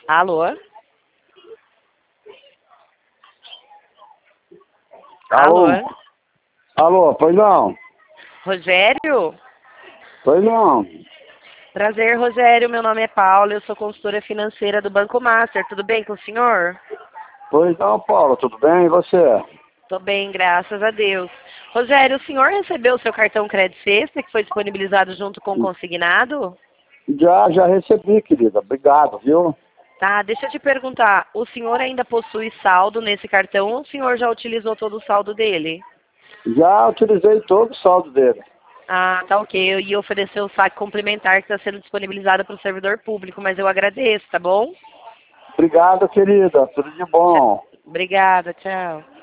Alô? Alô? Alô? Alô, pois não? Rogério? Pois não. Prazer, Rogério. Meu nome é Paula, eu sou consultora financeira do Banco Master. Tudo bem com o senhor? Pois não, Paulo, tudo bem? E você? Tô bem, graças a Deus. Rogério, o senhor recebeu o seu cartão Crédito Sexta, que foi disponibilizado junto com o consignado? Já recebi, querida. Obrigado, viu? Tá, deixa eu te perguntar, o senhor ainda possui saldo nesse cartão ou o senhor já utilizou todo o saldo dele? Já utilizei todo o saldo dele. Ah, tá ok. Eu ia oferecer o saque complementar que está sendo disponibilizado para o servidor público, mas eu agradeço, tá bom? Obrigado, querida. Tudo de bom. Obrigada, tchau.